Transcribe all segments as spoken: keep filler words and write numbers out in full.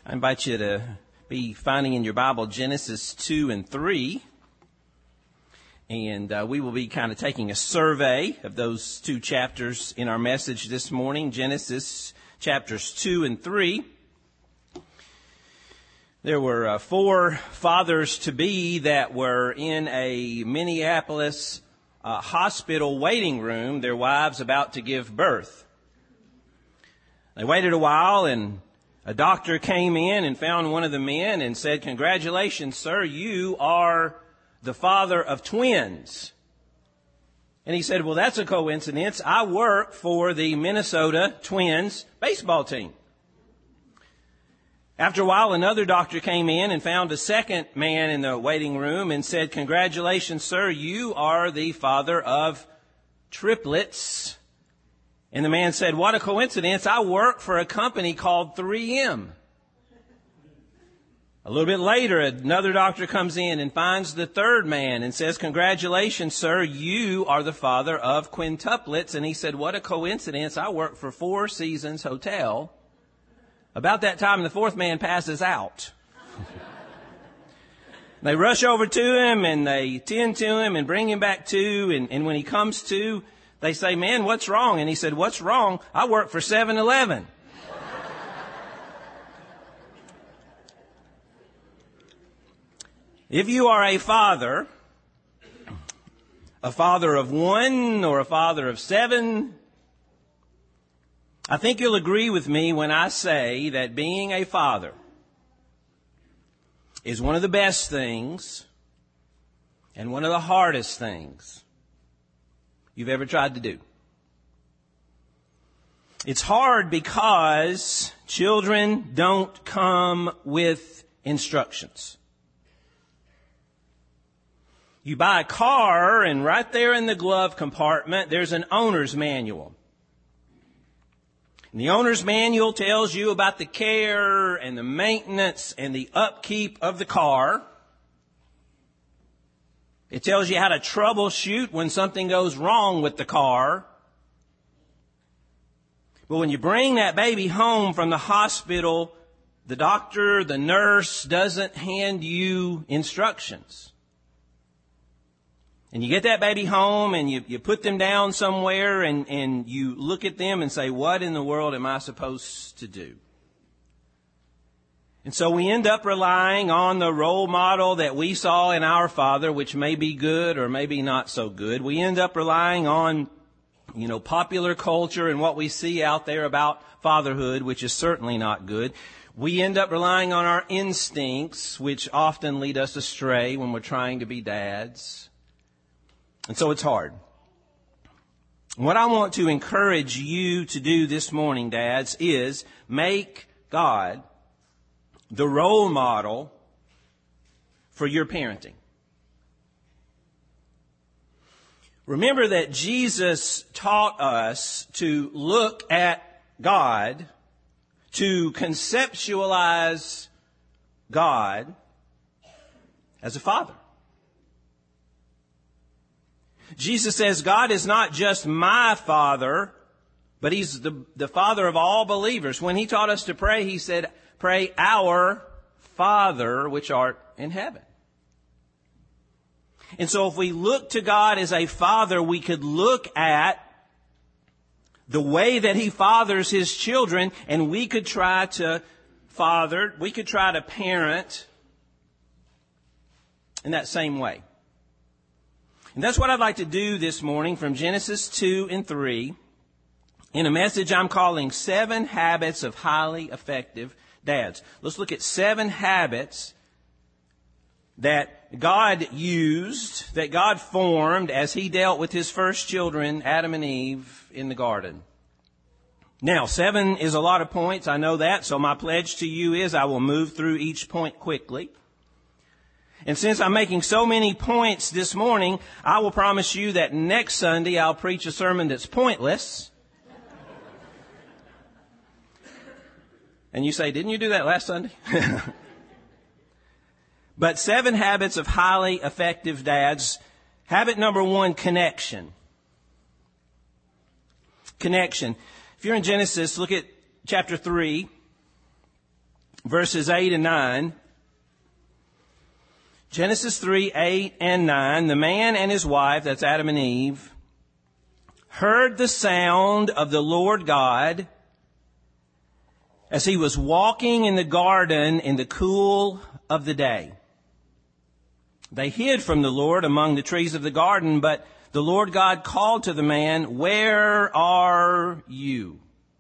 I invite you to be finding in your Bible Genesis two and three. And uh, we will be kind of taking a survey of those two chapters in our message this morning. Genesis chapters two and three. There were uh, four fathers-to-be that were in a Minneapolis uh, hospital waiting room, their wives about to give birth. They waited a while, and a doctor came in and found one of the men and said, "Congratulations, sir, you are the father of twins." And he said, "Well, that's a coincidence. I work for the Minnesota Twins baseball team." After a while, another doctor came in and found a second man in the waiting room and said, "Congratulations, sir, you are the father of triplets." And the man said, "What a coincidence. I work for a company called three M. A little bit later, another doctor comes in and finds the third man and says, "Congratulations, sir, you are the father of quintuplets." And he said, "What a coincidence. I work for Four Seasons Hotel." About that time, the fourth man passes out. They rush over to him and they tend to him and bring him back to. And, and when he comes to, they say, "Man, what's wrong?" And he said, "What's wrong? I work for seven eleven. If you are a father, a father of one or a father of seven, I think you'll agree with me when I say that being a father is one of the best things and one of the hardest things you've ever tried to do. It's hard because children don't come with instructions. You buy a car, and right there in the glove compartment, there's an owner's manual. And the owner's manual tells you about the care and the maintenance and the upkeep of the car. It tells you how to troubleshoot when something goes wrong with the car. But when you bring that baby home from the hospital, the doctor, the nurse doesn't hand you instructions. And you get that baby home and you, you put them down somewhere and, and you look at them and say, "What in the world am I supposed to do?" And so we end up relying on the role model that we saw in our father, which may be good or maybe not so good. We end up relying on, you know, popular culture and what we see out there about fatherhood, which is certainly not good. We end up relying on our instincts, which often lead us astray when we're trying to be dads. And so it's hard. What I want to encourage you to do this morning, dads, is make God the role model for your parenting. Remember that Jesus taught us to look at God, to conceptualize God as a father. Jesus says God is not just my Father, but He's the, the Father of all believers. When He taught us to pray, He said, "Pray, our Father which art in heaven." And so if we look to God as a Father, we could look at the way that He fathers His children, and we could try to father, we could try to parent in that same way. And that's what I'd like to do this morning from Genesis two and three in a message I'm calling Seven Habits of Highly Effective Dads. Let's look at seven habits that God used, that God formed as He dealt with His first children, Adam and Eve, in the garden. Now, seven is a lot of points, I know that, so my pledge to you is I will move through each point quickly. And since I'm making so many points this morning, I will promise you that next Sunday I'll preach a sermon that's pointless. And you say, "Didn't you do that last Sunday?" But seven habits of highly effective dads. Habit number one, connection. Connection. If you're in Genesis, look at chapter three. verses eight and nine. Genesis three, eight and nine. The man and his wife, that's Adam and Eve, heard the sound of the Lord God as he was walking in the garden in the cool of the day. They hid from the Lord among the trees of the garden, but the Lord God called to the man, "Where are you?"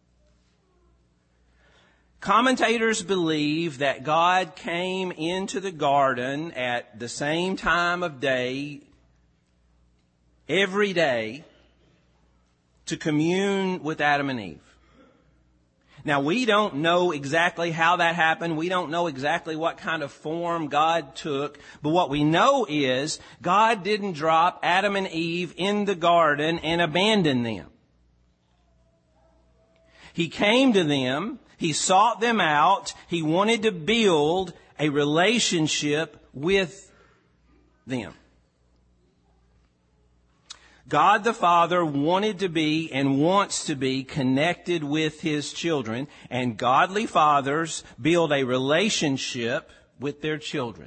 Commentators believe that God came into the garden at the same time of day, every day, to commune with Adam and Eve. Now, we don't know exactly how that happened. We don't know exactly what kind of form God took. But what we know is God didn't drop Adam and Eve in the garden and abandon them. He came to them. He sought them out. He wanted to build a relationship with them. God the Father wanted to be and wants to be connected with His children, and godly fathers build a relationship with their children.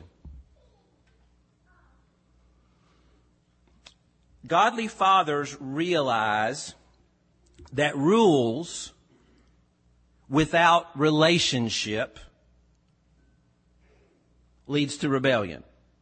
Godly fathers realize that rules without relationship leads to rebellion.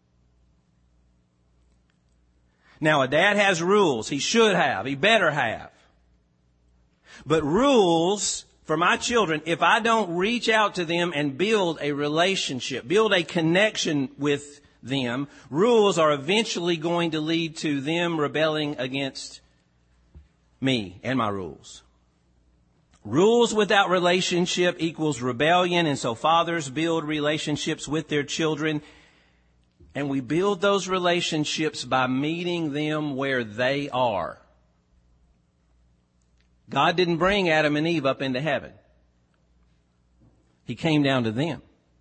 Now, a dad has rules. He should have. He better have. But rules for my children, if I don't reach out to them and build a relationship, build a connection with them, rules are eventually going to lead to them rebelling against me and my rules. Rules without relationship equals rebellion, and so fathers build relationships with their children. And we build those relationships by meeting them where they are. God didn't bring Adam and Eve up into heaven. He came down to them.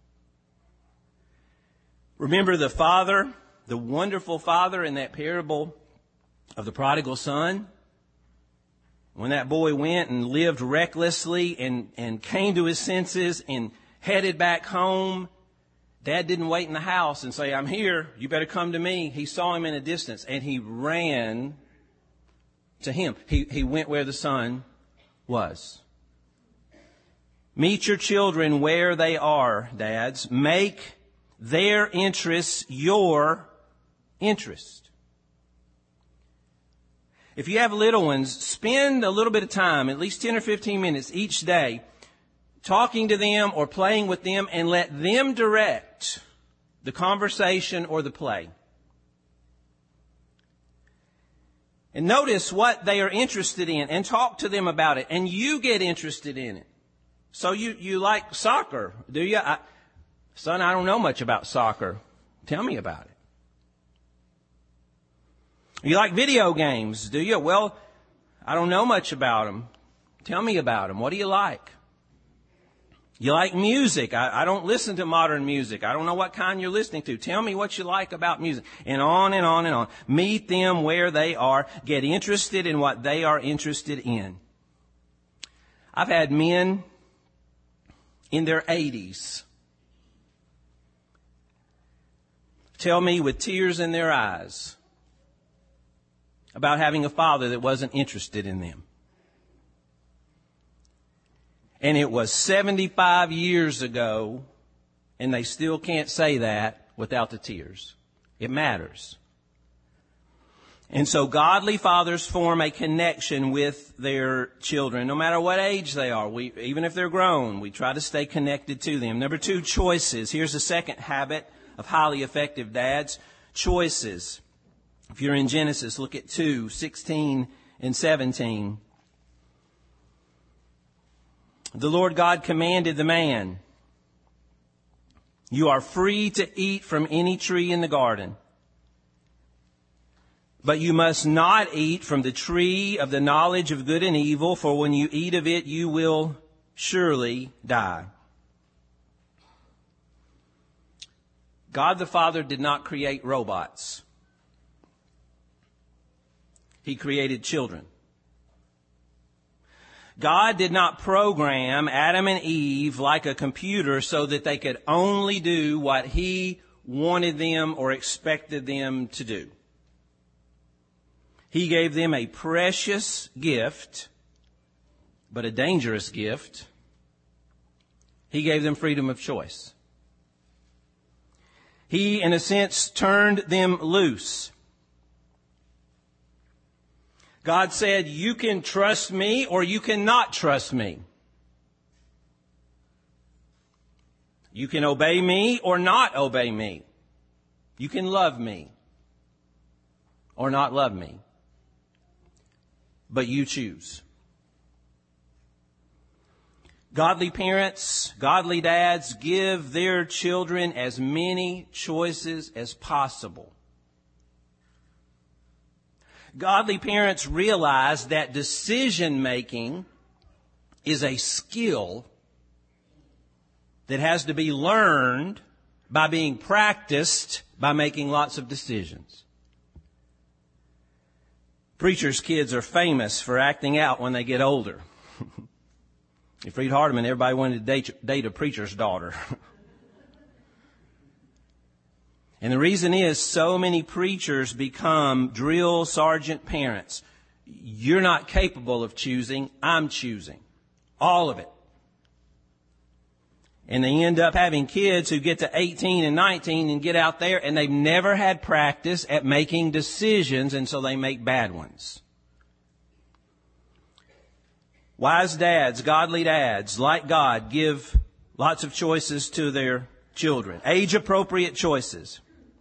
Remember the father, the wonderful father in that parable of the prodigal son? When that boy went and lived recklessly and, and came to his senses and headed back home, Dad didn't wait in the house and say, "I'm here, you better come to me." He saw him in a distance and he ran to him. He, he went where the son was. Meet your children where they are, dads. Make their interests your interest. If you have little ones, spend a little bit of time, at least ten or fifteen minutes each day, talking to them or playing with them, and let them direct the conversation or the play. And notice what they are interested in and talk to them about it, and you get interested in it. So you, you like soccer, do you? I, son, I don't know much about soccer. Tell me about it. You like video games, do you? Well, I don't know much about them. Tell me about them. What do you like? You like music. I, I don't listen to modern music. I don't know what kind you're listening to. Tell me what you like about music. And on and on and on. Meet them where they are. Get interested in what they are interested in. I've had men in their eighties tell me with tears in their eyes about having a father that wasn't interested in them. And it was seventy-five years ago, and they still can't say that without the tears. It matters. And so godly fathers form a connection with their children, no matter what age they are. We, even if they're grown, we try to stay connected to them. Number two, choices. Here's the second habit of highly effective dads. Choices. If you're in Genesis, look at two, sixteen and seventeen. The Lord God commanded the man, "You are free to eat from any tree in the garden, but you must not eat from the tree of the knowledge of good and evil, for when you eat of it, you will surely die." God the Father did not create robots. He created children. God did not program Adam and Eve like a computer so that they could only do what He wanted them or expected them to do. He gave them a precious gift, but a dangerous gift. He gave them freedom of choice. He, in a sense, turned them loose. God said, you can trust me or you cannot trust me. You can obey me or not obey me. You can love me or not love me. But you choose. Godly parents, godly dads give their children as many choices as possible. Godly parents realize that decision making is a skill that has to be learned by being practiced by making lots of decisions. Preachers' kids are famous for acting out when they get older. If you read Hardeman, everybody wanted to date, date a preacher's daughter. And the reason is so many preachers become drill sergeant parents. You're not capable of choosing. I'm choosing. All of it. And they end up having kids who get to eighteen and nineteen and get out there and they've never had practice at making decisions, and so they make bad ones. Wise dads, godly dads, like God, give lots of choices to their children. Age-appropriate choices.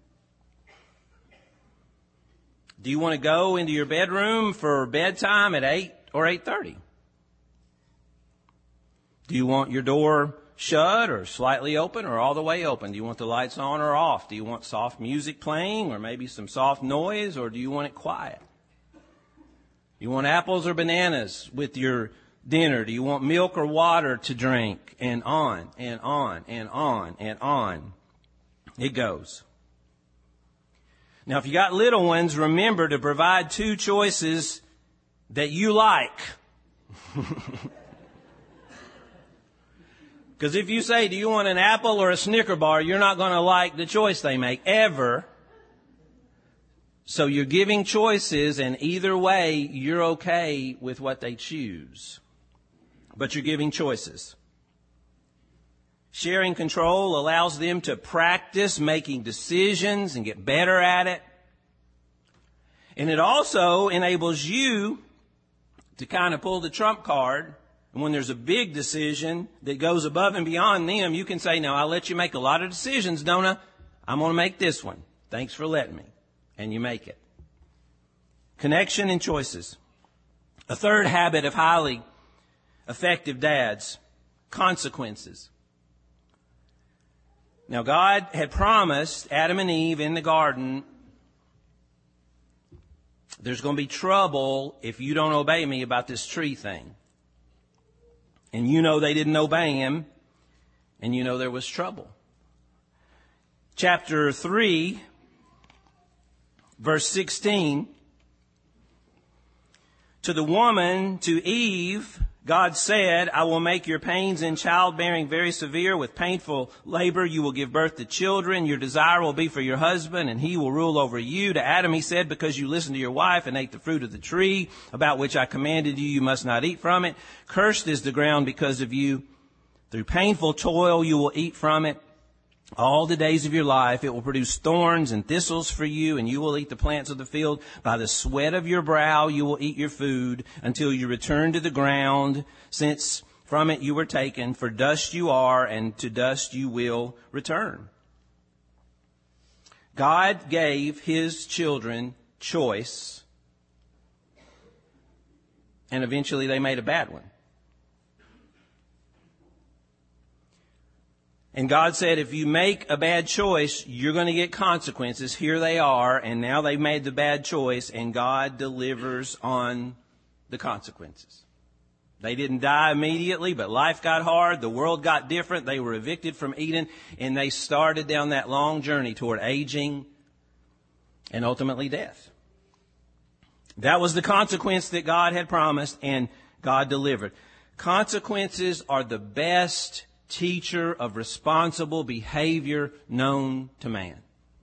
Do you want to go into your bedroom for bedtime at eight or eight thirty? Do you want your door shut or slightly open or all the way open? Do you want the lights on or off? Do you want soft music playing or maybe some soft noise, or do you want it quiet? Do you want apples or bananas with your dinner? Do you want milk or water to drink? And on and on and on and on it goes. Now, if you got little ones, remember to provide two choices that you like. Because if you say, do you want an apple or a Snicker bar, you're not going to like the choice they make, ever. So you're giving choices, and either way, you're okay with what they choose. But you're giving choices. Sharing control allows them to practice making decisions and get better at it. And it also enables you to kind of pull the trump card. And when there's a big decision that goes above and beyond them, you can say, now, I'll let you make a lot of decisions, don't I? I'm going to make this one. Thanks for letting me. And you make it. Connection and choices. A third habit of highly effective dads, consequences. Now, God had promised Adam and Eve in the garden, there's going to be trouble if you don't obey me about this tree thing. And you know they didn't obey him, and you know there was trouble. Chapter three, verse sixteen. To the woman, to Eve, God said, I will make your pains in childbearing very severe. With painful labor you will give birth to children. Your desire will be for your husband, and he will rule over you. To Adam he said, because you listened to your wife and ate the fruit of the tree about which I commanded you, you must not eat from it. Cursed is the ground because of you. Through painful toil you will eat from it. All the days of your life it will produce thorns and thistles for you, and you will eat the plants of the field. By the sweat of your brow you will eat your food until you return to the ground, since from it you were taken. For dust you are, and to dust you will return. God gave his children choice, and eventually they made a bad one. And God said, if you make a bad choice, you're going to get consequences. Here they are, and now they've made the bad choice, and God delivers on the consequences. They didn't die immediately, but life got hard. The world got different. They were evicted from Eden, and they started down that long journey toward aging and ultimately death. That was the consequence that God had promised, and God delivered. Consequences are the best teacher of responsible behavior known to man.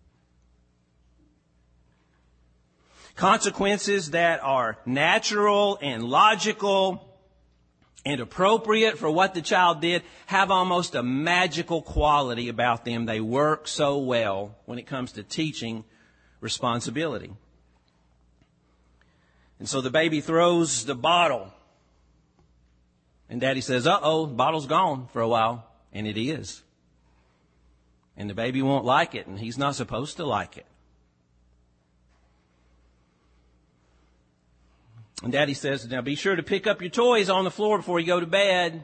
Consequences that are natural and logical and appropriate for what the child did have almost a magical quality about them. They work so well when it comes to teaching responsibility. And so the baby throws the bottle. And Daddy says, uh-oh, the bottle's gone for a while. And it is. And the baby won't like it, and he's not supposed to like it. And Daddy says, now be sure to pick up your toys on the floor before you go to bed.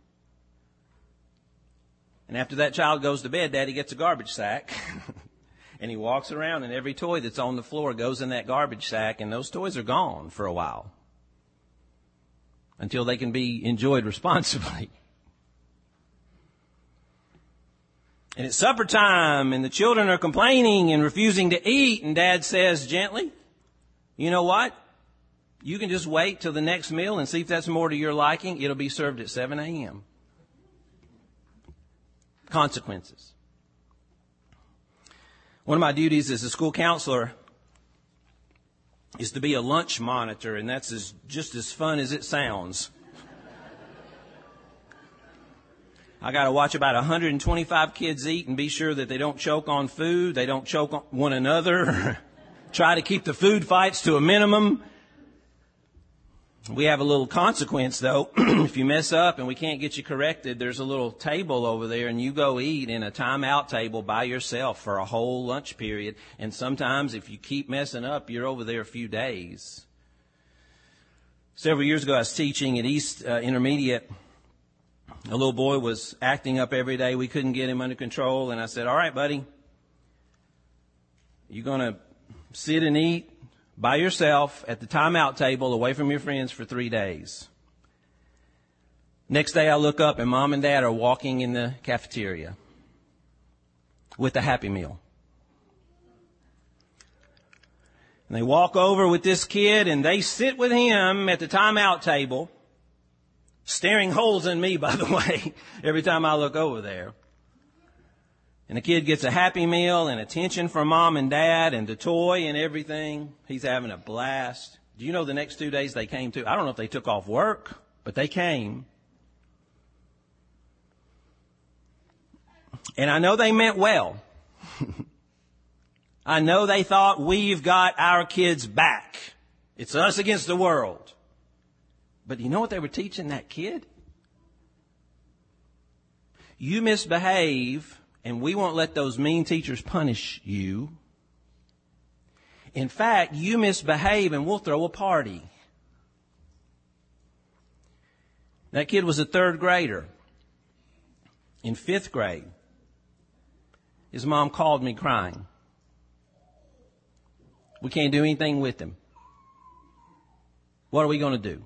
And after that child goes to bed, Daddy gets a garbage sack. And he walks around, and every toy that's on the floor goes in that garbage sack, and those toys are gone for a while. Until they can be enjoyed responsibly. And it's supper time, and the children are complaining and refusing to eat, and Dad says gently, you know what? You can just wait till the next meal and see if that's more to your liking. It'll be served at seven a.m. Consequences. One of my duties as a school counselor is to be a lunch monitor, and that's as, just as fun as it sounds. I got to watch about one hundred twenty-five kids eat and be sure that they don't choke on food, they don't choke on one another, try to keep the food fights to a minimum. We have a little consequence, though. If you mess up and we can't get you corrected, there's a little table over there, and you go eat in a timeout table by yourself for a whole lunch period. And sometimes if you keep messing up, you're over there a few days. Several years ago, I was teaching at East uh, Intermediate. A little boy was acting up every day. We couldn't get him under control. And I said, all right, buddy, you're going to sit and eat by yourself at the timeout table away from your friends for three days. Next day I look up and Mom and Dad are walking in the cafeteria with a Happy Meal. And they walk over with this kid and they sit with him at the timeout table, staring holes in me, by the way, every time I look over there. And the kid gets a Happy Meal and attention from Mom and Dad and the toy and everything. He's having a blast. Do you know the next two days they came to? I don't know if they took off work, but they came. And I know they meant well. I know they thought, we've got our kids back. It's us against the world. But you know what they were teaching that kid? You misbehave, and we won't let those mean teachers punish you. In fact, you misbehave and we'll throw a party. That kid was a third grader. In fifth grade, his mom called me crying. We can't do anything with him. What are we going to do?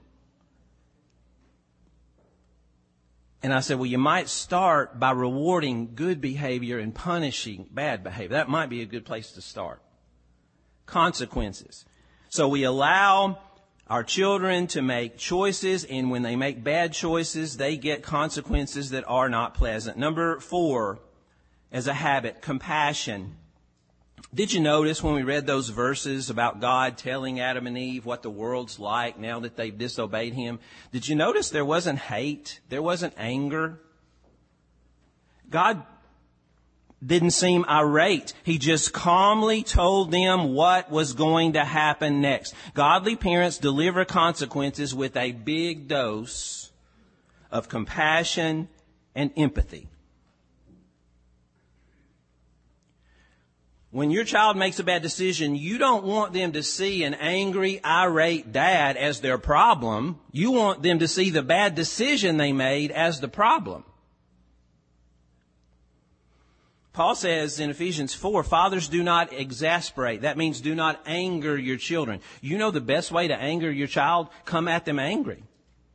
And I said, well, you might start by rewarding good behavior and punishing bad behavior. That might be a good place to start. Consequences. So we allow our children to make choices, and when they make bad choices, they get consequences that are not pleasant. Number four, as a habit, compassion. Did you notice when we read those verses about God telling Adam and Eve what the world's like now that they've disobeyed Him? Did you notice there wasn't hate? There wasn't anger? God didn't seem irate. He just calmly told them what was going to happen next. Godly parents deliver consequences with a big dose of compassion and empathy. When your child makes a bad decision, you don't want them to see an angry, irate dad as their problem. You want them to see the bad decision they made as the problem. Paul says in Ephesians four, fathers, do not exasperate. That means do not anger your children. You know the best way to anger your child? Come at them angry.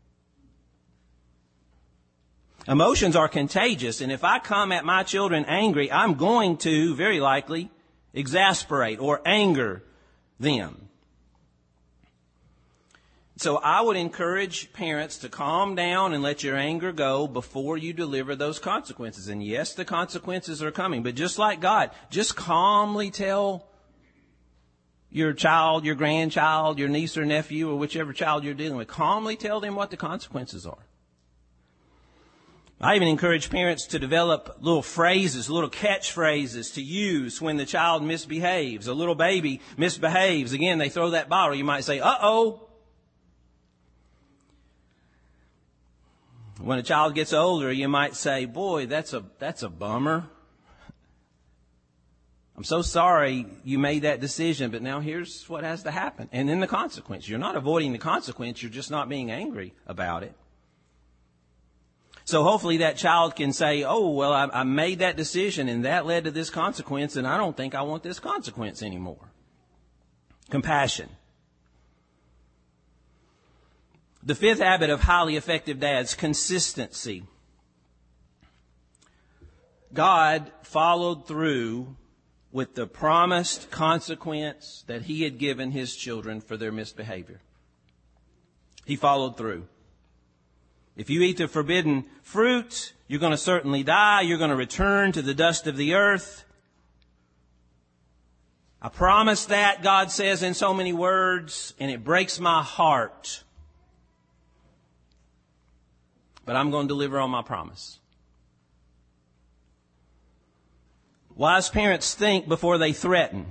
Emotions are contagious, and if I come at my children angry, I'm going to, very likely, exasperate or anger them. So I would encourage parents to calm down and let your anger go before you deliver those consequences. And yes, the consequences are coming, but just like God, just calmly tell your child, your grandchild, your niece or nephew, or whichever child you're dealing with, calmly tell them what the consequences are. I even encourage parents to develop little phrases, little catchphrases to use when the child misbehaves. A little baby misbehaves. Again, they throw that bottle. You might say, uh-oh. When a child gets older, you might say, boy, that's a, that's a bummer. I'm so sorry you made that decision, but now here's what has to happen. And then the consequence. You're not avoiding the consequence. You're just not being angry about it. So hopefully that child can say, oh, well, I, I made that decision and that led to this consequence, and I don't think I want this consequence anymore. Compassion. The fifth habit of highly effective dads, consistency. God followed through with the promised consequence that He had given His children for their misbehavior. He followed through. If you eat the forbidden fruit, you're going to certainly die. You're going to return to the dust of the earth. I promise that, God says in so many words, and it breaks my heart. But I'm going to deliver on my promise. Wise parents think before they threaten.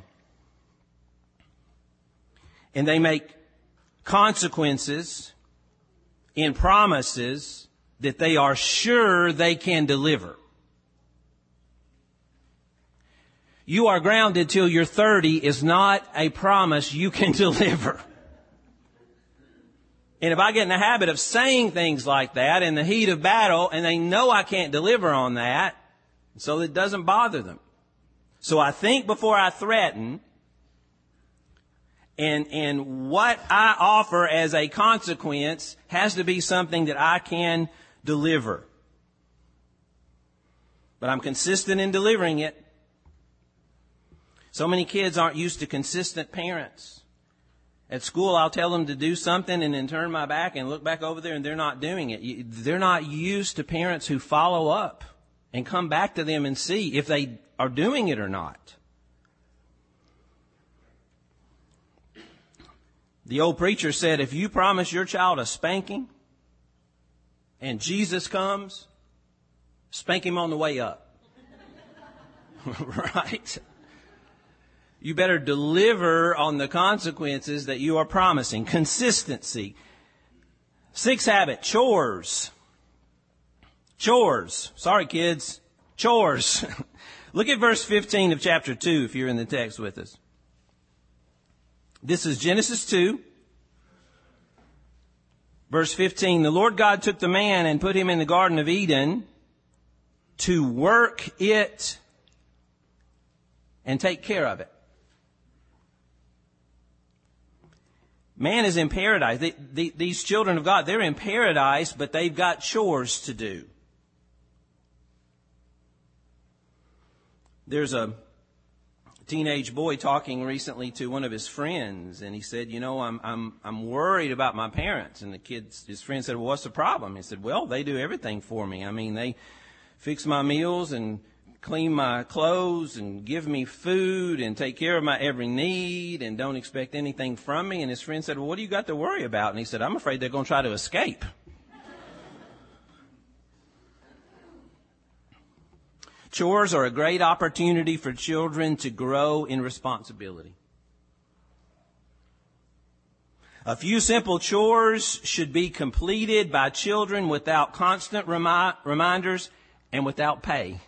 And they make consequences in promises that they are sure they can deliver. You are grounded till you're thirty is not a promise you can deliver. And if I get in the habit of saying things like that in the heat of battle, and they know I can't deliver on that, so it doesn't bother them. So I think before I threaten, and, and what I offer as a consequence has to be something that I can deliver. But I'm consistent in delivering it. So many kids aren't used to consistent parents. At school, I'll tell them to do something and then turn my back and look back over there and they're not doing it. They're not used to parents who follow up and come back to them and see if they are doing it or not. The old preacher said, if you promise your child a spanking and Jesus comes, spank him on the way up. Right? You better deliver on the consequences that you are promising. Consistency. Sixth habit, chores. Chores. Sorry, kids. Chores. Look at verse fifteen of chapter two if you're in the text with us. This is Genesis two. Verse fifteen. The Lord God took the man and put him in the Garden of Eden to work it and take care of it. Man is in paradise. The, the, these children of God, they're in paradise, but they've got chores to do. There's a teenage boy talking recently to one of his friends, and he said, you know, I'm, I'm, I'm worried about my parents. And the kids, his friend said, well, what's the problem? He said, well, they do everything for me. I mean, they fix my meals and clean my clothes and give me food and take care of my every need and don't expect anything from me. And his friend said, well, what do you got to worry about? And he said, I'm afraid they're going to try to escape. Chores are a great opportunity for children to grow in responsibility. A few simple chores should be completed by children without constant remi- reminders and without pay.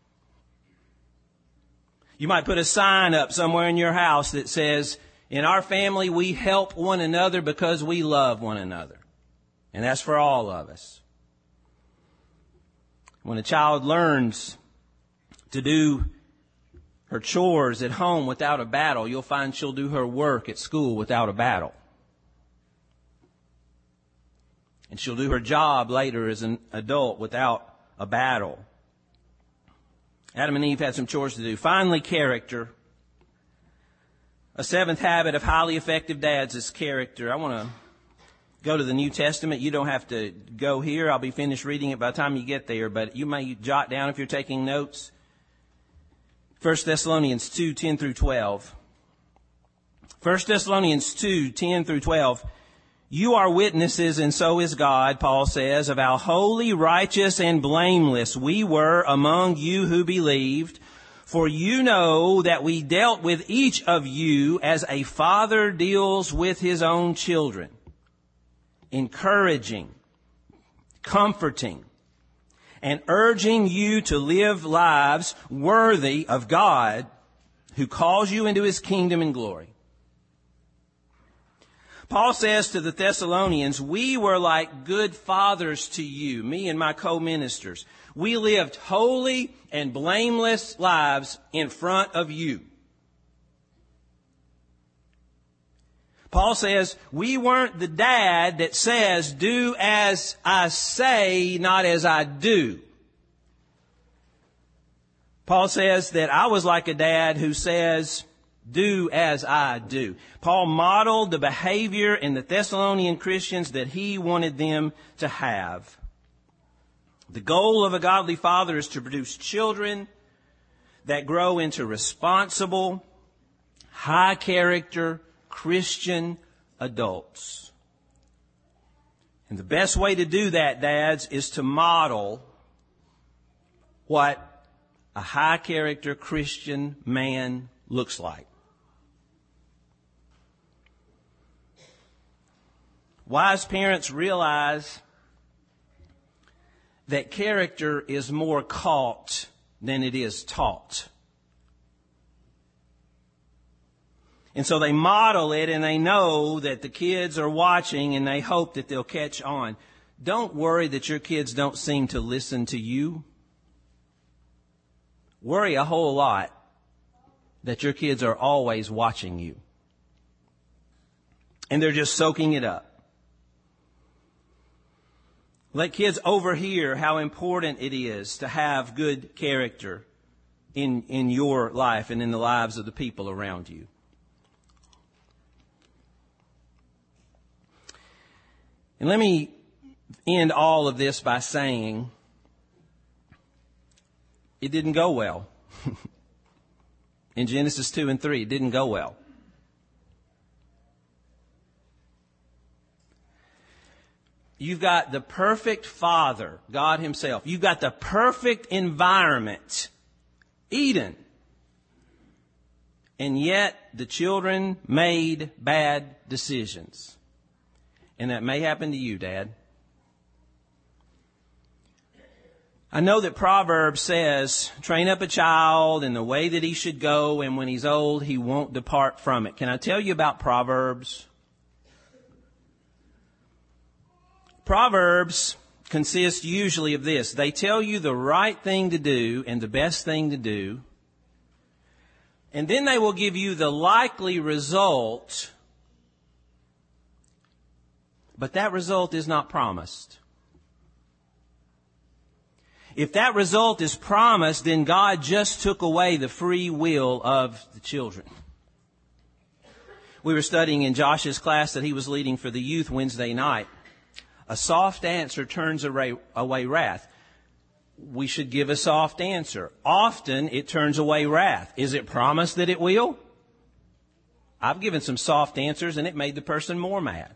You might put a sign up somewhere in your house that says, in our family, we help one another because we love one another. And that's for all of us. When a child learns to do her chores at home without a battle, you'll find she'll do her work at school without a battle. And she'll do her job later as an adult without a battle. Adam and Eve had some chores to do. Finally, character. A seventh habit of highly effective dads is character. I want to go to the New Testament, you don't have to go here. I'll be finished reading it by the time you get there, but you may jot down if you're taking notes. First Thessalonians two, ten through twelve. First Thessalonians two, ten through twelve. You are witnesses, and so is God, Paul says, of how holy, righteous, and blameless we were among you who believed. For you know that we dealt with each of you as a father deals with his own children, encouraging, comforting, and urging you to live lives worthy of God who calls you into his kingdom and glory. Paul says to the Thessalonians, we were like good fathers to you, me and my co-ministers. We lived holy and blameless lives in front of you. Paul says, we weren't the dad that says, do as I say, not as I do. Paul says that I was like a dad who says, do as I do. Paul modeled the behavior in the Thessalonian Christians that he wanted them to have. The goal of a godly father is to produce children that grow into responsible, high character, Christian adults. And the best way to do that, dads, is to model what a high character Christian man looks like. Wise parents realize that character is more caught than it is taught. And so they model it, and they know that the kids are watching, and they hope that they'll catch on. Don't worry that your kids don't seem to listen to you. Worry a whole lot that your kids are always watching you. And they're just soaking it up. Let kids overhear how important it is to have good character in, in your life and in the lives of the people around you. And let me end all of this by saying it didn't go well. In Genesis two and three, it didn't go well. You've got the perfect father, God himself. You've got the perfect environment, Eden. And yet the children made bad decisions. And that may happen to you, Dad. I know that Proverbs says, train up a child in the way that he should go, and when he's old, he won't depart from it. Can I tell you about Proverbs? Proverbs consist usually of this. They tell you the right thing to do and the best thing to do, and then they will give you the likely result, but that result is not promised. If that result is promised, then God just took away the free will of the children. We were studying in Josh's class that he was leading for the youth Wednesday night. A soft answer turns away, away wrath. We should give a soft answer. Often it turns away wrath. Is it promised that it will? I've given some soft answers and it made the person more mad.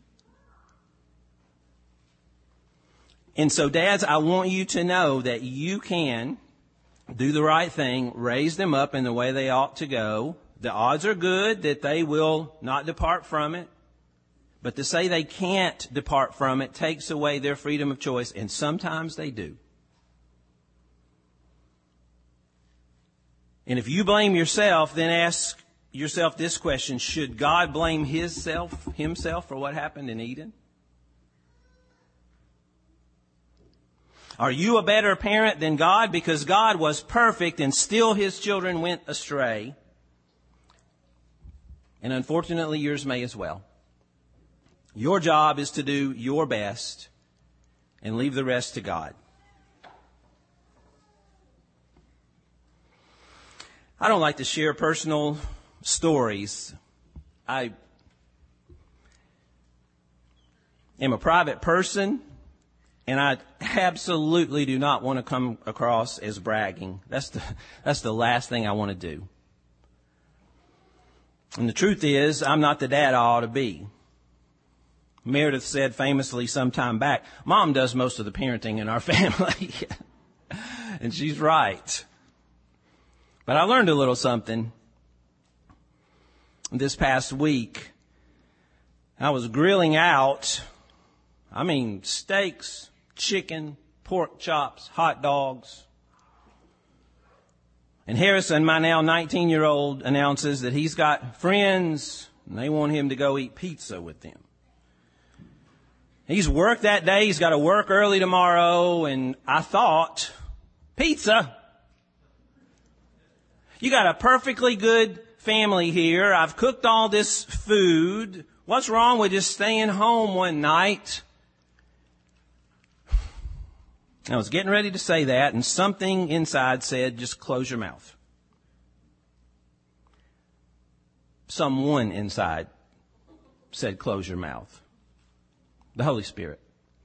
And so, dads, I want you to know that you can do the right thing, raise them up in the way they ought to go. The odds are good that they will not depart from it. But to say they can't depart from it takes away their freedom of choice, and sometimes they do. And if you blame yourself, then ask yourself this question: should God blame himself, himself for what happened in Eden? Are you a better parent than God because God was perfect and still his children went astray? And unfortunately, yours may as well. Your job is to do your best and leave the rest to God. I don't like to share personal stories. I am a private person, and I absolutely do not want to come across as bragging. That's the, that's the last thing I want to do. And the truth is, I'm not the dad I ought to be. Meredith said famously some time back, Mom does most of the parenting in our family. And she's right. But I learned a little something this past week. I was grilling out, I mean, steaks, chicken, pork chops, hot dogs. And Harrison, my now nineteen-year-old, announces that he's got friends and they want him to go eat pizza with them. He's worked that day. He's got to work early tomorrow. And I thought, pizza? You got a perfectly good family here. I've cooked all this food. What's wrong with just staying home one night? I was getting ready to say that, and something inside said, just close your mouth. Someone inside said, close your mouth. The Holy Spirit.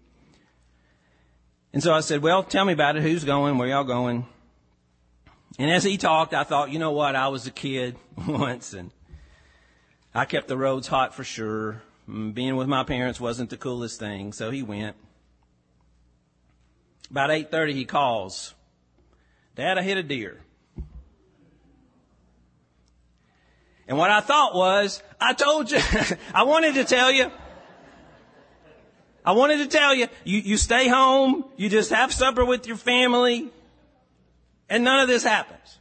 And so I said, well, tell me about it. Who's going? Where y'all going? And as he talked, I thought, you know what? I was a kid once, and I kept the roads hot for sure. Being with my parents wasn't the coolest thing, so he went. About eight thirty, he calls. Dad, I hit a deer. And what I thought was, I told you, I wanted to tell you. I wanted to tell you, you, you stay home, you just have supper with your family, and none of this happens.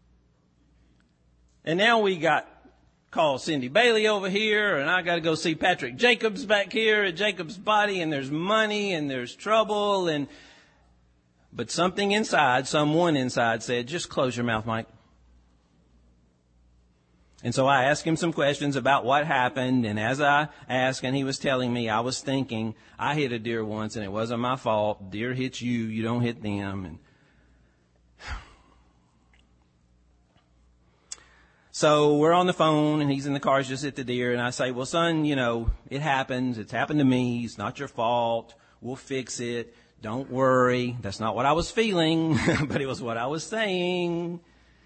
And now we got call Cindy Bailey over here, and I got to go see Patrick Jacobs back here at Jacobs Body, and there's money, and there's trouble, and but something inside, someone inside said, just close your mouth, Mike. And so I asked him some questions about what happened, and as I asked and he was telling me, I was thinking, I hit a deer once and it wasn't my fault. Deer hits you, you don't hit them. And so we're on the phone and he's in the car, he's just hit the deer, and I say, well, son, you know, it happens. It's happened to me. It's not your fault. We'll fix it. Don't worry. That's not what I was feeling, but it was what I was saying.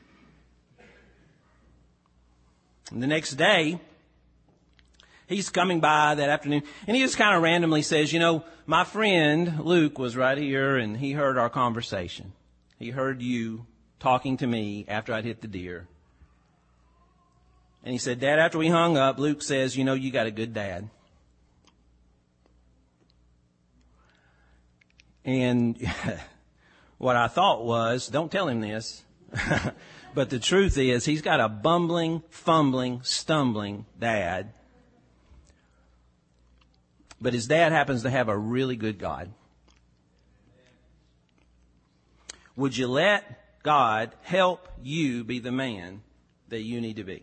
And the next day, he's coming by that afternoon, and he just kind of randomly says, you know, my friend Luke was right here, and he heard our conversation. He heard you talking to me after I'd hit the deer. And he said, Dad, after we hung up, Luke says, you know, you got a good dad. And what I thought was, don't tell him this. But the truth is, he's got a bumbling, fumbling, stumbling dad. But his dad happens to have a really good God. Would you let God help you be the man that you need to be?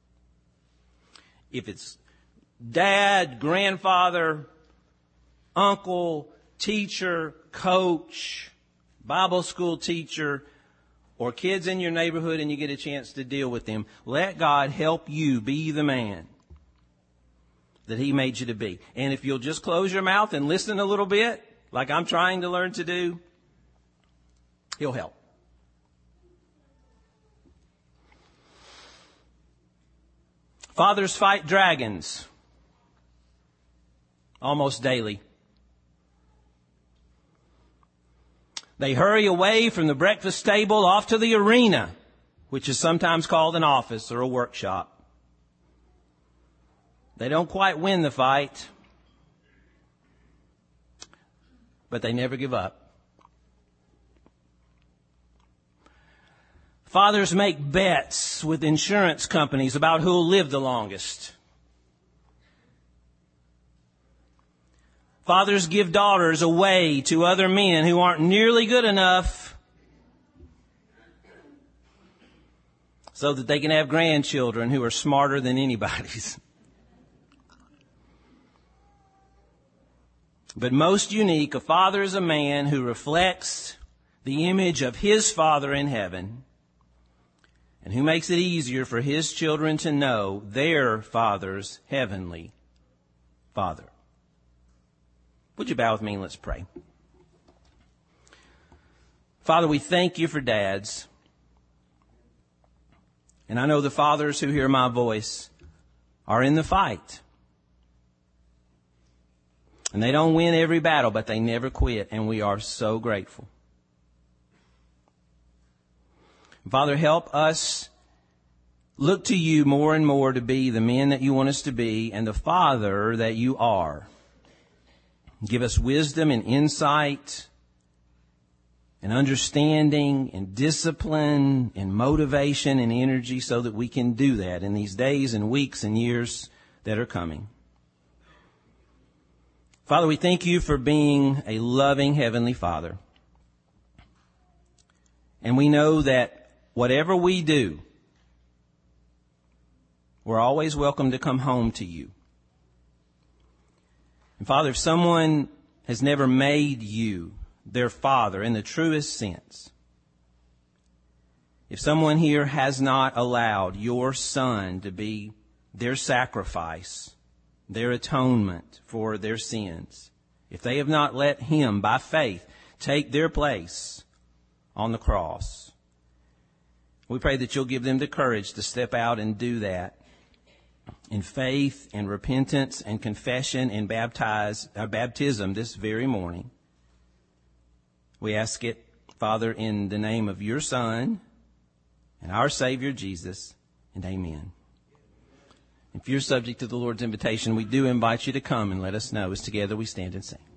If it's dad, grandfather, uncle, teacher, coach, Bible school teacher, or kids in your neighborhood and you get a chance to deal with them, let God help you be the man that He made you to be. And if you'll just close your mouth and listen a little bit, like I'm trying to learn to do, He'll help. Fathers fight dragons almost daily. They hurry away from the breakfast table off to the arena, which is sometimes called an office or a workshop. They don't quite win the fight, but they never give up. Fathers make bets with insurance companies about who'll live the longest. Fathers give daughters away to other men who aren't nearly good enough so that they can have grandchildren who are smarter than anybody's. But most unique, a father is a man who reflects the image of his Father in heaven and who makes it easier for his children to know their Father's heavenly Father. Would you bow with me and let's pray. Father, we thank you for dads. And I know the fathers who hear my voice are in the fight. And they don't win every battle, but they never quit, and we are so grateful. Father, help us look to you more and more to be the men that you want us to be and the father that you are. Give us wisdom and insight and understanding and discipline and motivation and energy so that we can do that in these days and weeks and years that are coming. Father, we thank you for being a loving Heavenly Father. And we know that whatever we do, we're always welcome to come home to you. And Father, if someone has never made you their father in the truest sense, if someone here has not allowed your Son to be their sacrifice, their atonement for their sins, if they have not let Him, by faith, take their place on the cross, we pray that you'll give them the courage to step out and do that in faith and repentance and confession and baptize, uh, baptism this very morning. We ask it, Father, in the name of your Son and our Savior Jesus, and amen. If you're subject to the Lord's invitation, we do invite you to come and let us know as together we stand and sing.